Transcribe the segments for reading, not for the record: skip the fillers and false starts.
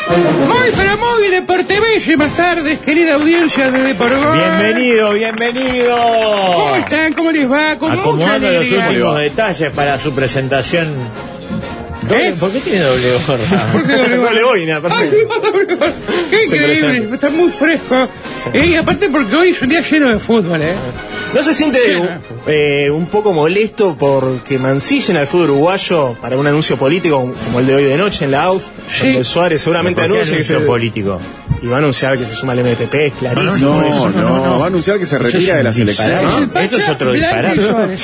Muy deportivísimas tardes, querida audiencia de Deporgol. Bienvenido. ¿Cómo están? ¿Cómo les va? Con mucha acomodando los alegría. últimos detalles para su presentación. ¿Por qué tiene doble gorra? ¿Por qué doble gorra? Doble boina, Ay, doble gorra. Qué increíble, está muy fresco. Y aparte porque hoy es un día lleno de fútbol, ¿No se siente un poco molesto porque mancillen al fútbol uruguayo para un anuncio político como el de hoy de noche en la AUF? Sí. Donde Suárez seguramente anuncia que se... político. Y va a anunciar que se suma al MTP, es clarísimo. No, va a anunciar que se retira de la selección. Eso es otro disparate.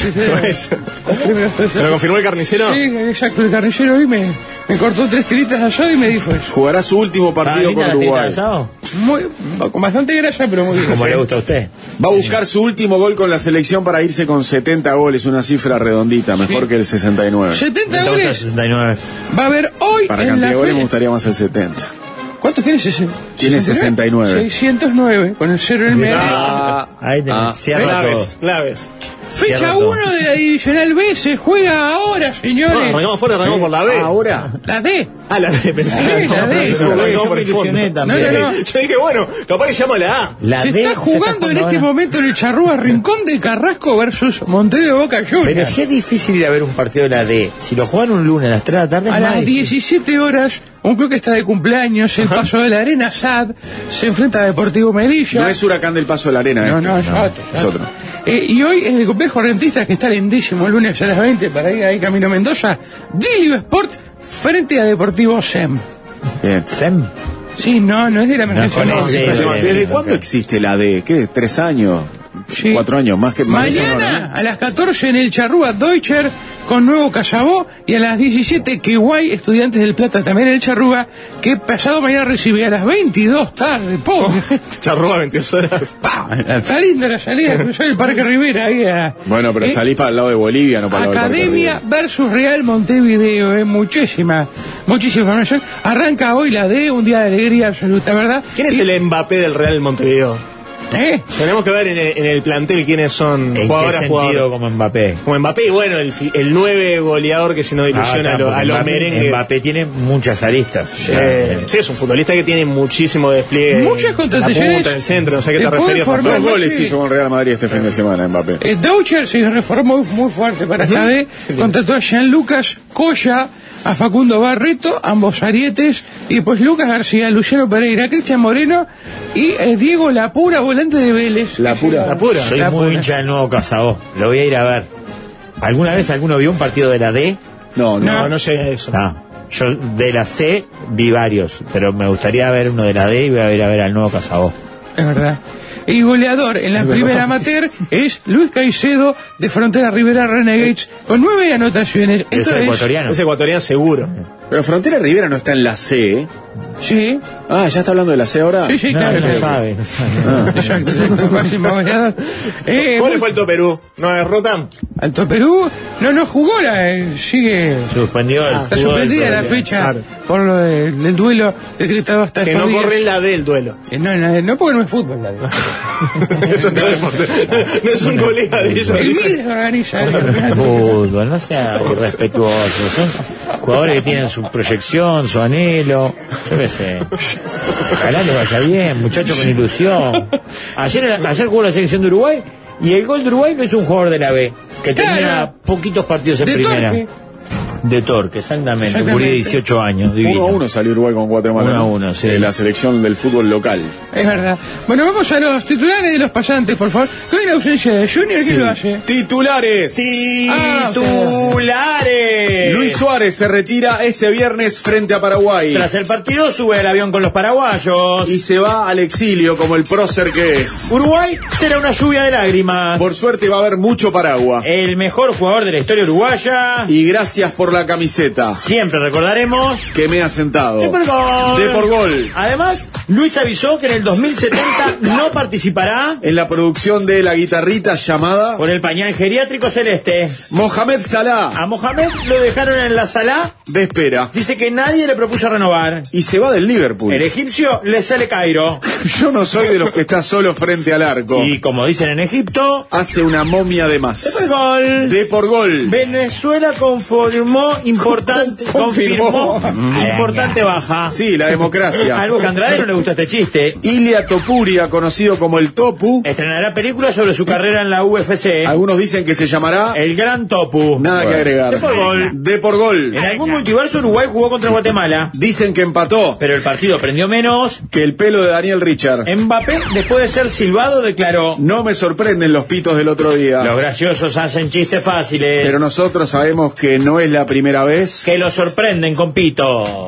¿Se lo confirmó el carnicero? Sí, exacto, el carnicero hoy me cortó 3 tiritas de asado y me dijo eso. Jugará su último partido con Uruguay. Con bastante grasa, pero muy bien. Como le gusta a usted. Va a buscar su último gol con la selección para irse con 70 goles, una cifra redondita, mejor que el 69. 70 Me goles gusta 69. va a haber hoy Para en cantidad la de goles me fecha. gustaría más el 70. ¿Cuántos tiene ese? Tiene 69. 609, con el 0 en el medio. Ahí tenés, cierra todo. Claves. Fecha cierra todo. 1 de la Divisional B se juega ahora, señores. Arrancamos fuerte, arrancamos por la B. Ahora. La D. Ah, la D, pensé. Sí, la D. Arrancamos por el fondo. No. Yo dije, bueno, capaz que llamo a la A. La Se D está jugando en este momento en el Charrúa Rincón de Carrasco versus Montevideo Boca Pero Juniors. si es difícil ir a ver un partido de la D, si lo juegan un lunes a las 3 de la tarde, A es más las difícil. 17 horas, un club que está de cumpleaños, el Paso de la Arena, SAD, se enfrenta a Deportivo Melilla. No es Huracán del Paso de la Arena, No, es otro. Y hoy en el complejo Rentistas, que está lindísimo, el lunes a las 20 para ir ahí camino a Mendoza, Dilio Sport frente a Deportivo SEM. Bien. Sem. Sí, no es de la emergencia. con no. ese- ¿Desde cuándo existe la D? ¿Qué? ¿3 años? Sí. 4 años, más que más. Mañana a las 14 en el Charrúa Deutscher con Nuevo Casabó, y a las 17 Queguay, Estudiantes del Plata también en el Charrúa, que pasado mañana recibe a las 22 tarde. Charrúa 22 horas. Está linda la salida, cruzar el Parque Rivera ahí a... Bueno, pero salís para el lado de Bolivia, no para el lado de Academia versus Real Montevideo, muchísima información. Arranca hoy la D, un día de alegría absoluta, ¿verdad? ¿Quién es el Mbappé del Real Montevideo? Tenemos que ver en el plantel quiénes son ¿En jugadoras, qué sentido jugadores. como Mbappé? Como Mbappé y bueno, el 9 goleador que se nos ilusiona a los merengues. Mbappé tiene muchas aristas. Sí, es un futbolista que tiene muchísimo despliegue. Muchas contrataciones. La punta, el centro, no sé a qué te Puede referías. formar 2 goles sí. hizo con Real Madrid este fin de semana, Mbappé. Deutscher se reformó muy fuerte para esta D, contrató a Jean Lucas Coya, a Facundo Barreto, ambos arietes, y pues Lucas García, Luciano Pereira, Cristian Moreno y Diego Lapura, volante de Vélez. La pura. Soy La muy pura. hincha del Nuevo Casabó. Lo voy a ir a ver. ¿Alguna vez alguno vio un partido de la D? No. No llegué a eso. No. Yo de la C vi varios, pero me gustaría ver uno de la D y voy a ir a ver al Nuevo Casabó. Es verdad. Y goleador en la primera amateur es Luis Caicedo de Frontera Rivera Renegades con 9 anotaciones. Es Esto ecuatoriano. Es ecuatoriano seguro. Pero Frontera Rivera no está en la C, ¿eh? Sí, Ah, ¿ya está hablando de la C ahora? sí, No, claro. no sabe. Exacto, máximo goleador. ¿Cuál le fue Alto Perú? ¿No es Rotam? Alto Perú no jugó, sigue... Suspendió el Está fútbol suspendida la del- fecha claro. por lo del duelo decretado hasta Que estos no días. corre en la D el duelo. No, porque no es fútbol. Eso no es deporte. No es un colega de ellos. El Mides organiza. Fútbol, no sea irrespetuoso. Son jugadores que tienen su proyección, su anhelo. Yo qué sé. Ojalá les vaya bien, muchachos con ilusión. Ayer jugó la selección de Uruguay y el gol de Uruguay no es un jugador de la B, que tenía Claro. poquitos partidos en De primera. Torque. De Torque, exactamente. Exactamente. Murió 18 años, divino. 1-1 salió Uruguay con Guatemala. 1-1, sí. De la selección del fútbol local. Es verdad. Bueno, vamos a los titulares de los pasantes, por favor. Que hoy la ausencia de Junior, ¿quién lo hace? Titulares. ¡Titulares! Luis Suárez se retira este viernes frente a Paraguay. Tras el partido sube al avión con los paraguayos. Y se va al exilio como el prócer que es. Uruguay será una lluvia de lágrimas. Por suerte va a haber mucho paraguas. El mejor jugador de la historia uruguaya. Y gracias por la camiseta Siempre recordaremos. que me ha sentado. De por gol. De por gol. Además, Luis avisó que en el 2070 no participará En la producción de la guitarrita llamada por el pañal geriátrico celeste. Mohamed Salah A Mohamed lo dejaron en la sala. de espera. Dice que nadie le propuso renovar. Y se va del Liverpool. El egipcio le sale Cairo. Yo no soy de los que está solo frente al arco. Y como dicen en Egipto, Hace una momia de más. de por gol. De por gol. Venezuela conformó confirmó importante importante baja. Sí, la democracia. Algo que a Andrade no le gusta este chiste. Ilia Topuria, conocido como el Topu. Estrenará película sobre su carrera en la UFC. Algunos dicen que se llamará El Gran Topu. Nada que agregar. De por gol. De por gol. En algún multiverso Uruguay jugó contra Guatemala. Dicen que empató. Pero el partido prendió menos. Que el pelo de Daniel Richard. Mbappé, después de ser silbado, declaró: No me sorprenden los pitos del otro día. Los graciosos hacen chistes fáciles. Pero nosotros sabemos que no es la primera vez que los sorprenden con pitos.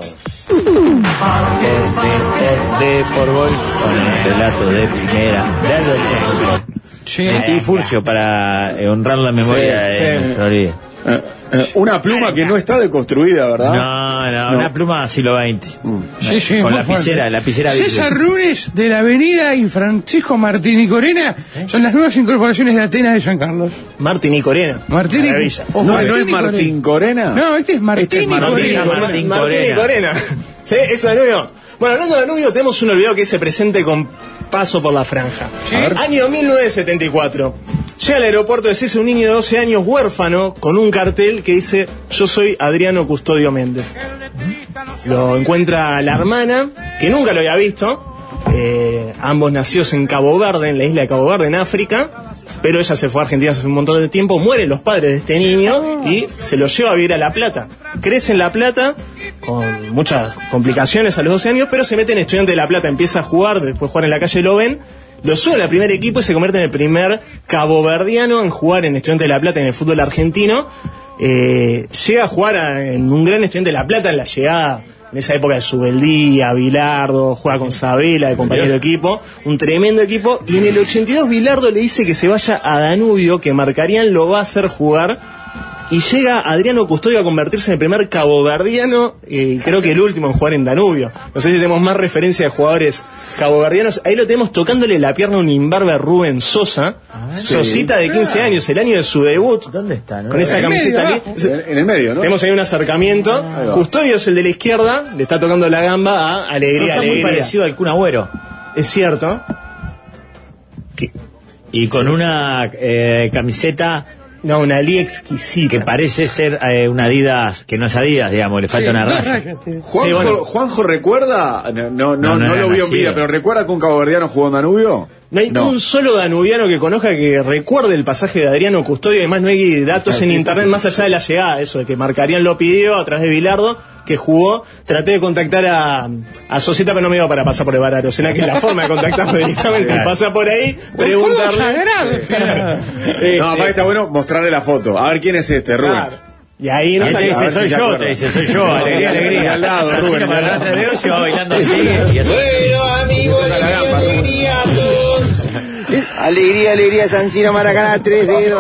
De por gol con el relato de primera de Alberto. Sí. Y Furcio para honrar la memoria de nuestro líder. Una pluma que no está deconstruida, ¿verdad? No, una pluma siglo XX. Sí, con muy fuerte. lapicera César Runes de la Avenida y Francisco Martín y Corena son las nuevas incorporaciones de Atenas de San Carlos. Martín y Corena. Martín y Maravilla. ¿No es Martín Corena? No, este es Martín y Corena. Martín y Corena. ¿Sí? ¿Eso Danubio? Bueno, hablando de Danubio, tenemos un olvidado que se presente con paso por la franja. Sí. Año 1974. Llega al aeropuerto de Cese un niño de 12 años huérfano con un cartel que dice: yo soy Adriano Custodio Méndez. Lo encuentra la hermana, que nunca lo había visto. Ambos nacidos en Cabo Verde, en la isla de Cabo Verde, en África. Pero ella se fue a Argentina hace un montón de tiempo. Mueren los padres de este niño y se lo lleva a vivir a La Plata. Crece en La Plata con muchas complicaciones a los 12 años, pero se mete en Estudiante de La Plata. Empieza a jugar, después jugar en la calle Loven. Lo sube al primer equipo y se convierte en el primer caboverdiano en jugar en Estudiante de La Plata en el fútbol argentino. Llega a jugar en un gran Estudiante de La Plata en la llegada, en esa época de Subeldía, Bilardo, juega con Sabela de compañero de equipo, un tremendo equipo. Y en el 82 Bilardo le dice que se vaya a Danubio, que Marcarián lo va a hacer jugar. Y llega Adriano Custodio a convertirse en el primer caboverdiano, creo que el último en jugar en Danubio. No sé si tenemos más referencia de jugadores caboverdianos. Ahí lo tenemos tocándole la pierna a un imberbe a Rubén Sosa. Sosita de 15 años, el año de su debut. ¿Dónde está? Con esa camiseta. En el medio, ¿no? Tenemos ahí un acercamiento. Custodio es el de la izquierda, le está tocando la gamba a Alegría. Sosa muy parecido al Kun Agüero. Es cierto. Y con una camiseta... No, una Ali exquisita. Que parece ser una Adidas, que no es Adidas, digamos, le falta una raya. Juanjo recuerda, no lo vio en vida, pero recuerda que un caboverdiano jugó en Danubio. No hay un solo danubiano que conozca que recuerde el pasaje de Adriano Custodio. Además no hay datos en internet más allá de la llegada, eso de que Marcarián lo pidió a través de Bilardo, que jugó. Traté de contactar a Sosita, pero no me iba para pasar por el Bararo. Será que es la forma de contactarlo directamente. Pasa por ahí, preguntarle. No, aparte está bueno mostrarle la foto. A ver quién es este, Rubén. Claro. Y ahí no soy yo, te dice, soy yo, alegría. Al lado, Rubén. Se va bailando así. Bueno, amigos, alegría a todos. Alegría, San Siro, Maracaná, 3 dedos.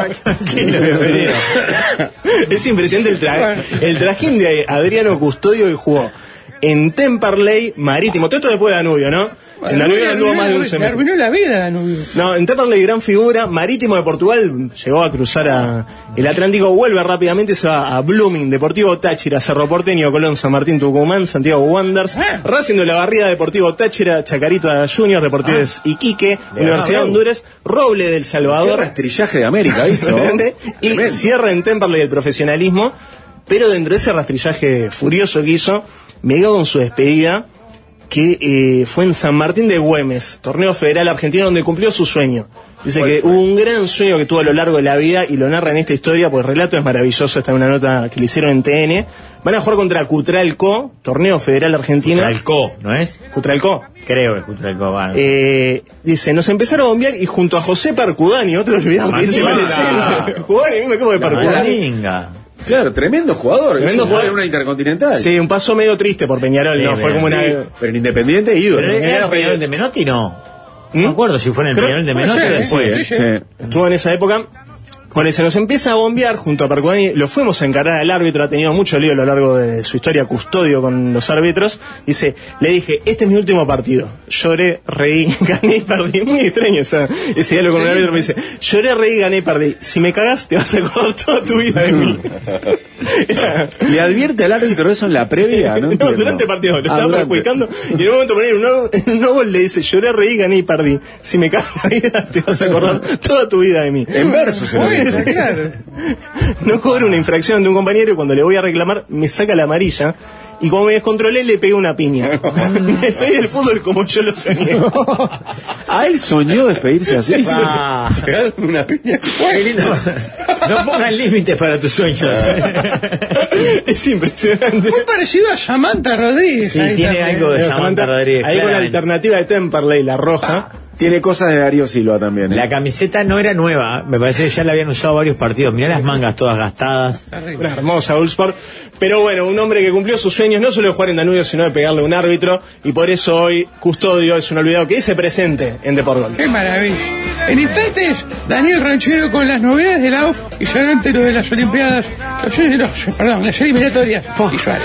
Es impresionante el trajín de Adriano Custodio, que jugó en Temperley Marítimo. Todo esto después de Danubio, ¿no? En Danubio anduvo más de un semestre. Arruinó la vida Danubio. No, en Temperley gran figura. Marítimo de Portugal llegó a cruzar el Atlántico, vuelve rápidamente, se va a Blooming, Deportivo Táchira, Cerro Porteño, Colón, San Martín, Tucumán, Santiago Wanderers, Racing de la Barriga, Deportivo Táchira, Chacarita Juniors, Deportives Iquique, Universidad de Honduras, Roble del Salvador. Qué rastrillaje de América hizo. Y cierra en Temperley el profesionalismo, pero dentro de ese rastrillaje furioso que hizo, me quedo con su despedida, que fue en San Martín de Güemes, torneo federal argentino, donde cumplió su sueño. Dice que hubo un gran sueño que tuvo a lo largo de la vida, y lo narra en esta historia, pues el relato es maravilloso. Está en una nota que le hicieron en TN. Van a jugar contra Cutralcó, torneo federal argentino. Cutralcó, ¿no es? Cutralcó. Creo que Cutralcó va. Dice, nos empezaron a bombear, y junto a José Percudani, otro olvidado que se parece, jugó en el mismo equipo de Percudani. Claro, tremendo jugador. Tremendo jugador en una Intercontinental. Sí, un paso medio triste por Peñarol, no fue como una... Pero en Independiente ídolo. ¿Pero era Peñarol de Menotti, no? No me acuerdo si fue en el Peñarol de Menotti o después. Sí. Estuvo en esa época. Bueno, se nos empieza a bombear junto a Percudani. Lo fuimos a encarar al árbitro, ha tenido mucho lío a lo largo de su historia, Custodio, con los árbitros. Dice, le dije, este es mi último partido. Lloré, reí, gané y perdí. Muy extraño ese diálogo con el árbitro. Me dice, lloré, reí, gané y perdí. Si me cagás, te vas a acordar toda tu vida de mí. ¿Le advierte al árbitro eso en la previa? No, durante el partido, lo estaba perjudicando. Y en un momento poner un nuevo le dice, lloré, reí, gané y perdí. Si me cagas la vida, te vas a acordar toda tu vida de mí. En verso se lo dice. vergüenza, claro. No cobro una infracción de un compañero y cuando le voy a reclamar me saca la amarilla. Y como me descontrolé, le pegué una piña. Me despedí del fútbol como yo lo soñé. ¿A él soñó despedirse así? Ah, Una piña. qué lindo. No pongan límites para tus sueños. Es impresionante. Muy parecido a Samantha Rodríguez. Sí, ahí tiene también. algo de Samantha Rodríguez. Ahí con la claramente. alternativa de Temperley, la roja. Tiene cosas de Darío Silva también. La camiseta no era nueva, me parece que ya la habían usado varios partidos. Mirá las mangas todas gastadas. Una hermosa All Sport. Pero bueno, un hombre que cumplió sus sueños no solo de jugar en Danubio, sino de pegarle a un árbitro. Y por eso hoy Custodio es un olvidado que dice presente en Deportgol. Qué maravilla. En instantes, Daniel Ranchero con las novedades de la OF y solamente lo de las Olimpiadas, las eliminatorias y Suárez.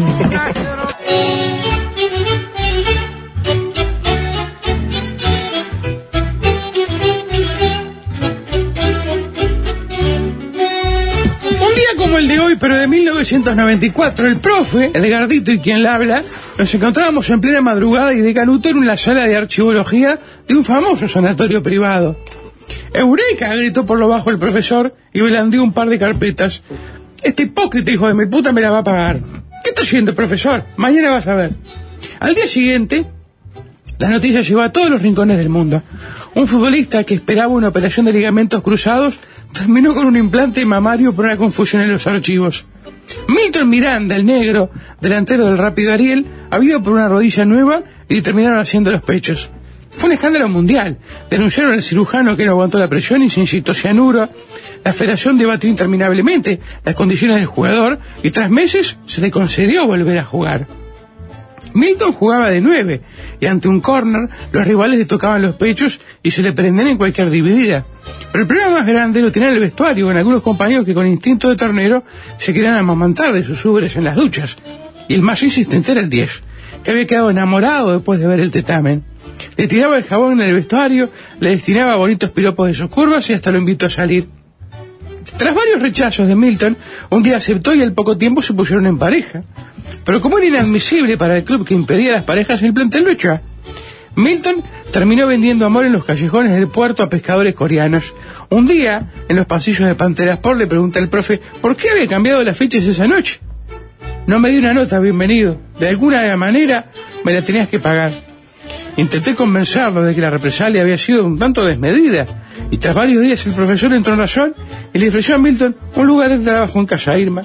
Un día como el de hoy, pero de 1994, el profe, Edgardito y quien la habla, nos encontrábamos en plena madrugada y de canuto en una sala de archivología de un famoso sanatorio privado. ¡Eureka!, gritó por lo bajo el profesor y blandió un par de carpetas. Este hipócrita hijo de mi puta me la va a pagar. ¿Qué está haciendo, profesor? Mañana vas a ver. Al día siguiente, la noticia llegó a todos los rincones del mundo. Un futbolista que esperaba una operación de ligamentos cruzados terminó con un implante mamario por una confusión en los archivos. Milton Miranda, el negro, delantero del Rápido Ariel, había ido por una rodilla nueva y le terminaron haciendo los pechos. Fue un escándalo mundial. Denunciaron al cirujano que no aguantó la presión y se inyectó cianuro. La federación debatió interminablemente las condiciones del jugador y tras meses se le concedió volver a jugar. Milton jugaba de 9 y ante un córner los rivales le tocaban los pechos y se le prendían en cualquier dividida. Pero el problema más grande lo tenía en el vestuario, con algunos compañeros que con instinto de ternero se querían amamantar de sus ubres en las duchas. Y el más insistente era el 10, que había quedado enamorado después de ver el tetamen. Le tiraba el jabón en el vestuario, le destinaba bonitos piropos de sus curvas y hasta lo invitó a salir. Tras varios rechazos de Milton, un día aceptó y al poco tiempo se pusieron en pareja. Pero como era inadmisible para el club que impedía las parejas, el plantel lo echó. Milton terminó vendiendo amor en los callejones del puerto a pescadores coreanos. Un día, en los pasillos de Pantera Sport, le pregunta al profe ¿por qué había cambiado las fechas esa noche? No me dio una nota, bienvenido. De alguna manera me la tenías que pagar. Intenté convencerlo de que la represalia había sido un tanto desmedida, y tras varios días el profesor entró en razón y le ofreció a Milton un lugar de trabajo en Casa Irma,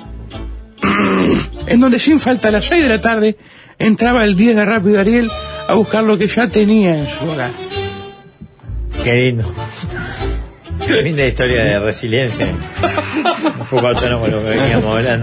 en donde sin falta a las 6 de la tarde entraba el 10 de Rápido Ariel a buscar lo que ya tenía en su hogar. Qué lindo. Qué linda historia de resiliencia. Un poco autónomo lo que veníamos hablando.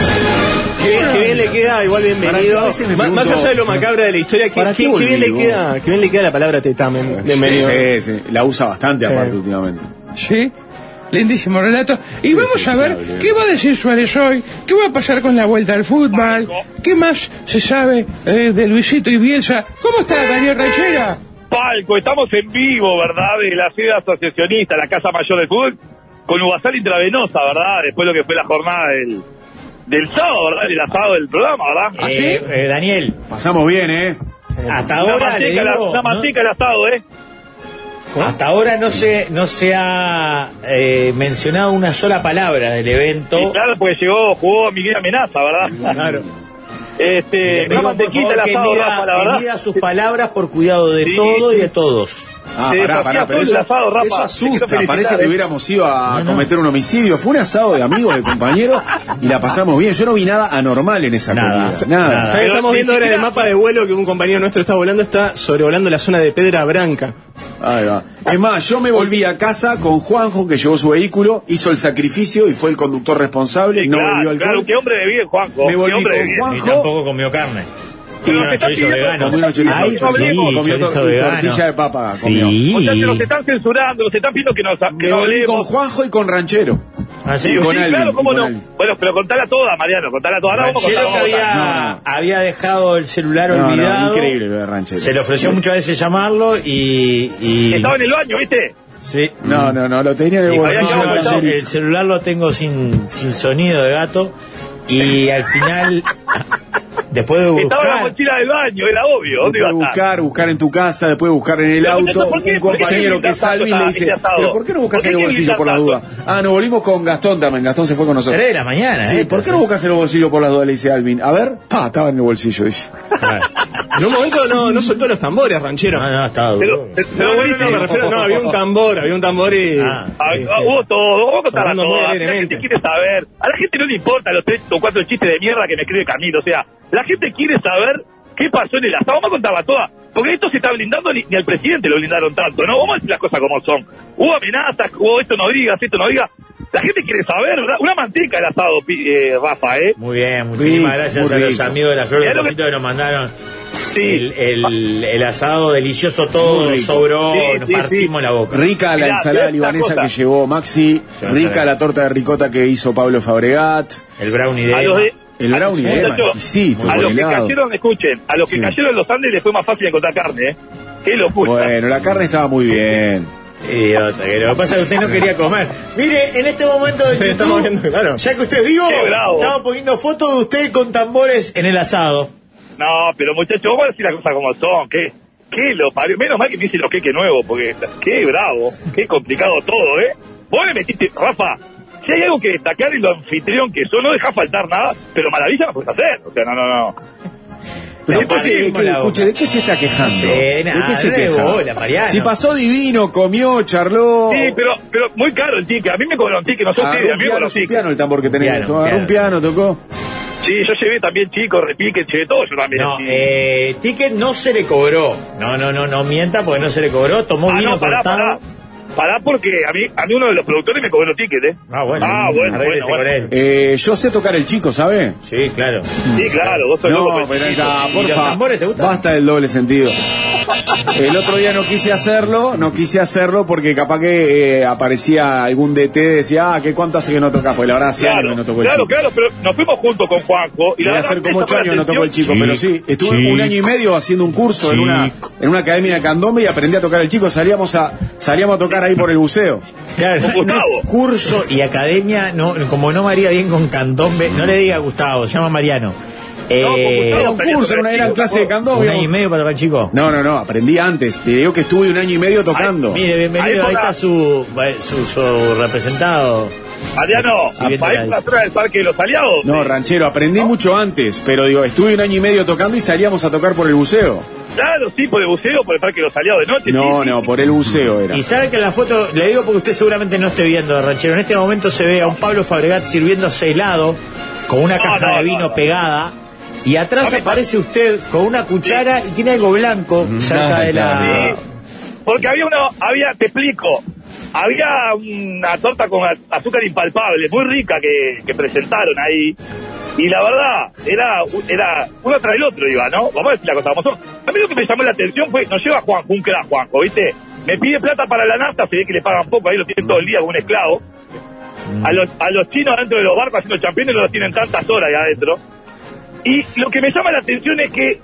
Que bien le queda, igual bienvenido. Más allá de lo macabro de la historia, que bien le queda la palabra tetamen. Bienvenido. Sí, la usa bastante aparte últimamente. Sí, lindísimo relato. Y vamos a ver qué va a decir Suárez hoy, qué va a pasar con la vuelta al fútbol, qué más se sabe de Luisito y Bielsa. ¿Cómo está, Daniel Ranchera? Palco, estamos en vivo, ¿verdad? De la sede asociacionista, la Casa Mayor del Fútbol, con uvasal intravenosa, ¿verdad? Después de lo que fue la jornada del sábado, ¿verdad? El asado del programa, ¿verdad? ¿Ah, sí? Daniel, Pasamos bien, hasta Una ahora le digo, una manteca el asado, hasta ahora no se ha mencionado una sola palabra del evento. Y claro, porque jugó Miguel Amenaza, ¿verdad? Claro. Una Pedimos, por mantequita favor, el asado, Rafa, la que verdad. mida sus palabras por cuidado de Sí. todo y de todos. Pará, pero eso asusta, parece que hubiéramos ido a cometer un homicidio. Fue un asado de amigos, de compañeros, y la pasamos bien. Yo no vi nada anormal en esa comida. Nada. ¿Sabes? Estamos viendo ahora en el mapa de vuelo que un compañero nuestro está sobrevolando la zona de Pedra Branca. Ahí va. Es más, yo me volví a casa con Juanjo, que llevó su vehículo, hizo el sacrificio y fue el conductor responsable, no bebió alcohol. Claro, qué hombre de bien, Juanjo. Me volví qué hombre de con bien. Juan. Y Juanjo. tampoco comió carne. Pero Comió te está chorizo pidiendo- vegano. Comió unos chorizos. Ay, comió chorizo vegano. tortilla de papa. Comió. Sí. O sea, que nos están censurando, nos están pidiendo que Me no volví con hablemos. Juanjo y con Ranchero. Así Y Sí, con Alvin, claro, cómo y con no. Alvin. Bueno, pero contala toda, Mariano, contala toda. Ahora vamos a Ranchero contar, que vamos a contar. había dejado el celular No, olvidado. increíble lo de Ranchero. Se le ofreció muchas veces llamarlo y Estaba en el baño, ¿viste? sí. No, lo tenía en el Dijo, bolsillo había de quedado Rancherito. el celular lo tengo sin sonido de gato y al final Después de buscar. Estaba en la mochila del baño, era obvio. ¿Dónde iba a estar? buscar en tu casa, después buscar en el auto. Un compañero que es Alvin le dice, pero ¿por qué no buscas en el bolsillo por las dudas? Ah, nos volvimos con Gastón también, Gastón se fue con nosotros. 3 de la mañana, sí, ¿por qué no buscas en el bolsillo por las dudas? Le dice Alvin. A ver, estaba en el bolsillo, dice. En un momento no soltó los tambores, Ranchero. No, estaba duro. Me refiero, había un tambor y... Hubo todo, vamos a contar todo. La gente quiere saber. A la gente no le importa los 3 o 4 chistes de mierda que me escribe Camilo. O sea, la gente quiere saber qué pasó en el asado. Vamos a contarla toda. Porque esto se está blindando, ni al presidente lo blindaron tanto, ¿no? Vamos a decir las cosas como son. Hubo amenazas, hubo esto no digas. La gente quiere saber, ¿verdad? Una manteca el asado, Rafa, ¿eh? Muy bien, muchísimas gracias a los amigos de la Flor de Cosito que nos mandaron. Sí. El asado delicioso todo, sobró, nos partimos la boca. Rica la ensalada libanesa que llevó Maxi, rica la torta de ricota que hizo Pablo Fabregat, el brownie de Emma. El brownie de Emma, exquisito. A los que cayeron, escuchen, a los que cayeron en los Andes les fue más fácil encontrar carne, ¿eh? Qué locura. Bueno, la carne estaba muy bien. Idiota, que lo que pasa es que usted no quería comer. Mire, en este momento de YouTube, claro, ya que usted es vivo, estamos poniendo fotos de usted con tambores en el asado. No, pero muchachos, vamos a decir las cosas como son. ¿Qué lo parió? Menos mal que me hice los queques nuevos, porque qué bravo, qué complicado todo, ¿eh? Vos le metiste, Rafa, si hay algo que destacar en lo anfitrión que eso, no deja faltar nada, pero maravilla no puedes hacer. O sea, no. Pero escuche, ¿de qué se está quejando? ¿De qué se queja? Si pasó divino, comió, charló. Sí, pero muy caro el ticket. A mí me cobraron ticket, no sé ustedes, a mí me cobraron ticket. Piano el tambor que tenés. Un piano tocó. Sí, yo llevé también chicos, repique, llevé todo yo también. No, ticket no se le cobró. No mienta porque no se le cobró. Tomó vino cortado. Pará porque a mí uno de los productores me cobró ticket, ¿eh? Bueno. Yo sé tocar el chico, ¿sabe? Sí, claro. Sí, claro, vos sos loco. No, pero ya, por favor. ¿Los tambores te gustan? Basta del doble sentido. El otro día no quise hacerlo porque capaz que aparecía algún DT y decía, ¿cuánto hace que no tocas? Porque la verdad hace años que no tocó el chico. Claro, pero nos fuimos juntos con Juanjo. Y voy a hacer como 8 años no tocó el chico, pero sí, estuve 1 año y medio haciendo un curso en una academia de candombe y aprendí a tocar el chico. Salíamos a tocar ahí por el buceo. Claro, curso y academia, como no me haría bien con candombe, no le diga a Gustavo, se llama Mariano. Era un curso, era una gran clase de candombe. 1 año y medio para tocar el chico. No, aprendí antes. Te digo que estuve 1 año y medio tocando. Mire, bienvenido, ahí está su representado. Mariano, ¿para ir a la zona del Parque de los Aliados? No, Ranchero, aprendí mucho antes, pero estuve 1 año y medio tocando y salíamos a tocar por el buceo. Claro, sí, por el buceo, por el Parque de los Aliados de noche. No, por el buceo era. Y sabe que en la foto, le digo porque usted seguramente no esté viendo, Ranchero, en este momento se ve a un Pablo Fabregat sirviéndose helado con una caja de vino pegada. Y atrás aparece usted con una cuchara y tiene algo blanco cerca de la... Sí, porque te explico, había una torta con azúcar impalpable, muy rica que presentaron ahí. Y la verdad, era uno tras el otro, iba, ¿no? Vamos a decir la cosa como son. A mí lo que me llamó la atención fue, nos lleva Juanjo, un crack Juanjo, ¿viste? Me pide plata para la nafta, se ve que le pagan poco, ahí lo tienen todo el día como un esclavo. A los chinos adentro de los barcos haciendo championes no los tienen tantas horas ahí adentro. Y lo que me llama la atención es que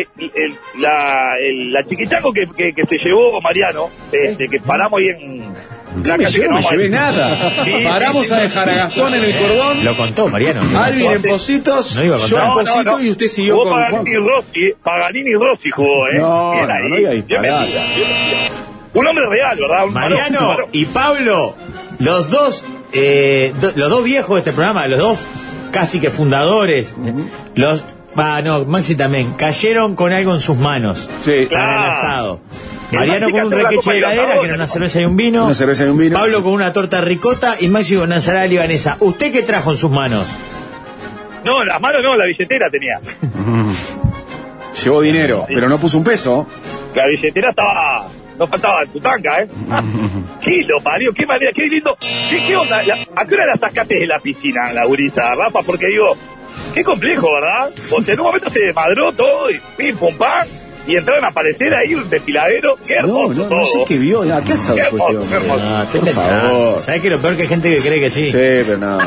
la chiquichaco que se llevó Mariano, que paramos ahí en... No me llevé nada. Paramos a dejar a Gastón en el cordón. Lo contó Mariano. Alvin en Positos, yo en Positos y usted siguió con Paganini Rossi jugó, ¿eh? No iba a disparar. Un hombre real, ¿verdad? Mariano y Pablo, los dos viejos de este programa, los dos casi que fundadores, Maxi también, cayeron con algo en sus manos para el asado. Mariano con un requeche de heladera, que era una cerveza y un vino. Pablo con una torta ricota y Maxi con una ensalada libanesa. ¿Usted qué trajo en sus manos? No, las manos no, la billetera tenía. Llevó dinero, pero no puso un peso. La billetera estaba... No faltaba tu tanga, ¿eh? ¿Qué lo parió? ¿Qué manera? ¿Qué lindo? ¿Qué onda? ¿A qué hora la sacaste de la piscina, la gurisa, Rafa? Porque digo, qué complejo, ¿verdad? Porque en un momento se desmadró todo y pim, pum, pam. Y entraron a aparecer ahí un desfiladero. Qué hermoso todo. No sé qué vio. ¿Qué asado fue este hombre? Por favor. ¿Sabés que lo peor que hay gente que cree que sí? Sí, pero no.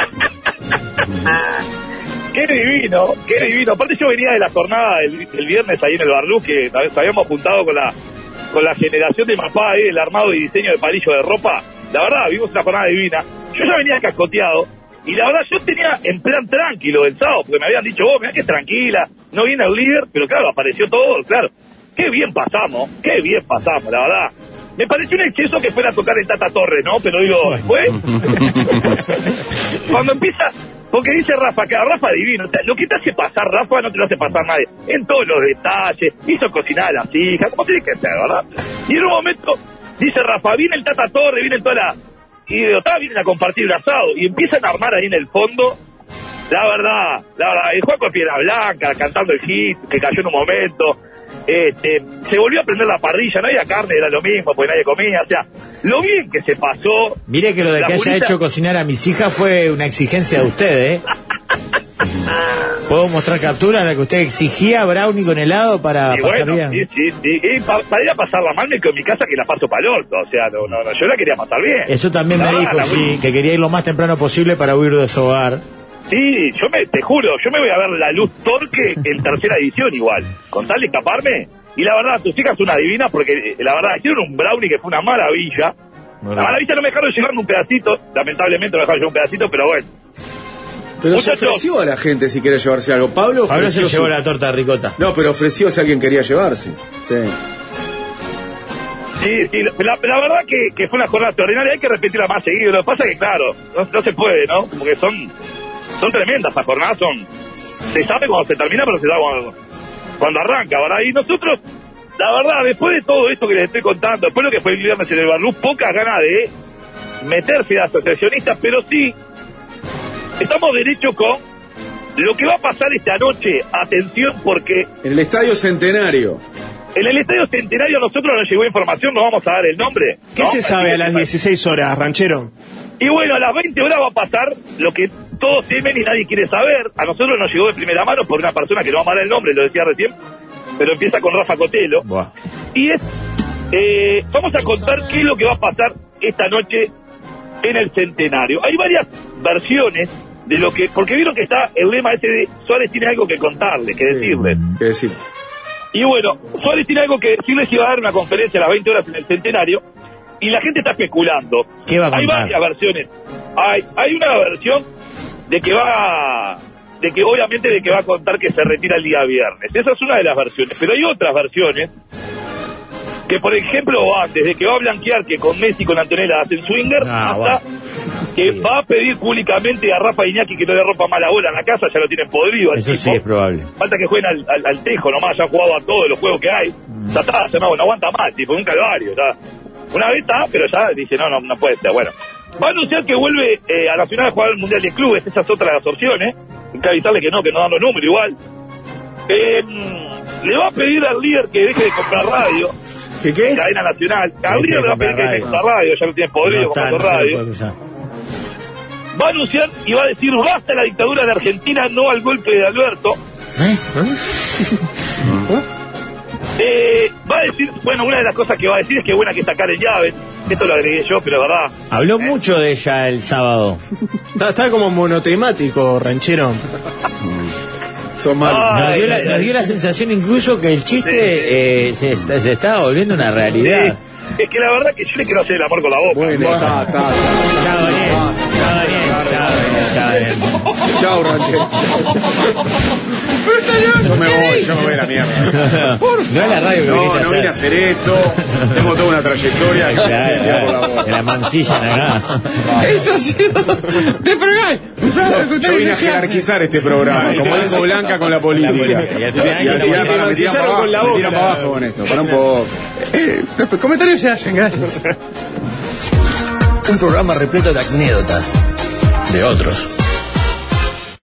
Qué divino, qué divino. Aparte yo venía de la jornada del viernes ahí en el Barlú, que nos habíamos juntado con la generación de Mapá ahí, el armado y diseño de palillo de ropa. La verdad, vimos una jornada divina. Yo ya venía cascoteado Y la verdad, yo tenía en plan tranquilo el sábado, porque me habían dicho, vos, mirá que tranquila, no viene el líder, pero claro, apareció todo, claro. Qué bien pasamos, la verdad. Me pareció un exceso que fuera a tocar el Tata Torres, ¿no? Pero digo, después, cuando empieza, porque dice Rafa, que a Rafa divino, o sea, lo que te hace pasar Rafa no te lo hace pasar nadie, en todos los detalles, hizo cocinar a las hijas, como tiene que ser, ¿verdad? Y en un momento, dice Rafa, viene el Tata Torres, viene toda la... Y de otra vienen a compartir el asado, y empiezan a armar ahí en el fondo, la verdad, el Juaco de Piedra Blanca, cantando el hit, que cayó en un momento... se volvió a prender la parrilla, no había carne, era lo mismo, porque nadie comía, o sea, lo bien que se pasó. Mire que lo de que haya hecho cocinar a mis hijas fue una exigencia de usted, ¿Puedo mostrar captura en la que usted exigía brownie con helado para pasar bien? Sí. Y para ir a pasarla mal, me quedo en mi casa que la paso para el orto, o sea, no, yo la quería pasar bien. Eso también me dijo, sí, que quería ir lo más temprano posible para huir de su hogar. Sí, te juro, yo me voy a ver La Luz Torque en tercera edición igual, con tal de escaparme. Y la verdad, tus hijas son una divina porque la verdad hicieron un brownie que fue una maravilla. La maravilla, no me dejaron llevarme un pedacito, lamentablemente no me dejaron llevar un pedacito, pero bueno. Pero muchachos, se ofreció a la gente si quiere llevarse algo. Pablo se llevó la torta de ricota. No, pero ofreció si alguien quería llevarse. Sí, la verdad que fue una jornada extraordinaria, hay que repetirla más seguido. Lo que pasa es que, claro, no se puede, ¿no? Como que son tremendas las jornadas, se sabe cuando se termina, pero se sabe cuando arranca, ¿verdad? Y nosotros, la verdad, después de todo esto que les estoy contando, después de lo que fue el viernes en el Barluz, pocas ganas de meterse a asociacionistas, pero sí, estamos derechos con lo que va a pasar esta noche. Atención, porque... En el Estadio Centenario. En el Estadio Centenario a nosotros nos llegó información, nos vamos a dar el nombre. ¿Qué se sabe a las 16 horas, Ranchero? Y bueno, a las 20 horas va a pasar lo que todos temen y nadie quiere saber. A nosotros nos llegó de primera mano por una persona que no va a dar el nombre, lo decía recién, pero empieza con Rafa Cotelo. Buah. Y vamos a contar qué es lo que va a pasar esta noche en el Centenario. Hay varias versiones de lo que... Porque vieron que está el lema ese de Suárez tiene algo que contarle, que decirle. ¿Qué decir? Y bueno, Suárez tiene algo que decirles, iba a dar una conferencia a las 20 horas en el Centenario, y la gente está especulando. ¿Qué va a contar? Hay varias versiones. Hay una versión de que obviamente de que va a contar que se retira el día viernes. Esa es una de las versiones, pero hay otras versiones que, por ejemplo, va desde que va a blanquear que con Messi y con Antonella hacen swinger, hasta que va a pedir públicamente a Rafa Iñaki que no le rompa más la bola en la casa, ya lo tienen podrido. Eso sí es probable. Falta que jueguen al tejo nomás, ya han jugado a todos los juegos que hay. Ya está, no aguanta más, tipo un calvario. Ya. Una vez está, pero ya dice, no puede ser. Bueno, va a anunciar que vuelve a Nacional a jugar el Mundial de Clubes, esa es otra de las opciones. Hay que avisarle que no dan los números igual. Le va a pedir al líder que deje de comprar radio. ¿Qué? Cadena Nacional. Al líder le va a pedir que deje de comprar radio, ya lo tiene podrido comprando radio. Va a anunciar y va a decir basta la dictadura de Argentina, no al golpe de Alberto. Va a decir, bueno, una de las cosas que va a decir es que buena que está Karen Llaves. Esto lo agregué yo, pero es verdad. Habló mucho de ella el sábado. Está como monotemático, Ranchero. Son malos. Nos dio la sensación incluso que el chiste se estaba volviendo una realidad. Sí. Es que la verdad que yo le quiero hacer el amor con la boca. Bueno, está. Chao, Daniel. Chao, Ranchero. Yo me voy a la mierda. No es la radio que no vine a hacer esto. Tengo toda una trayectoria. En la mancilla acá. Esto ha sido de Fergay. Yo vine a jerarquizar este programa, como Diego Blanca con la política. Me tiran para abajo con esto. Para un poco. Los comentarios se hacen, gracias. Un programa repleto de anécdotas de otros.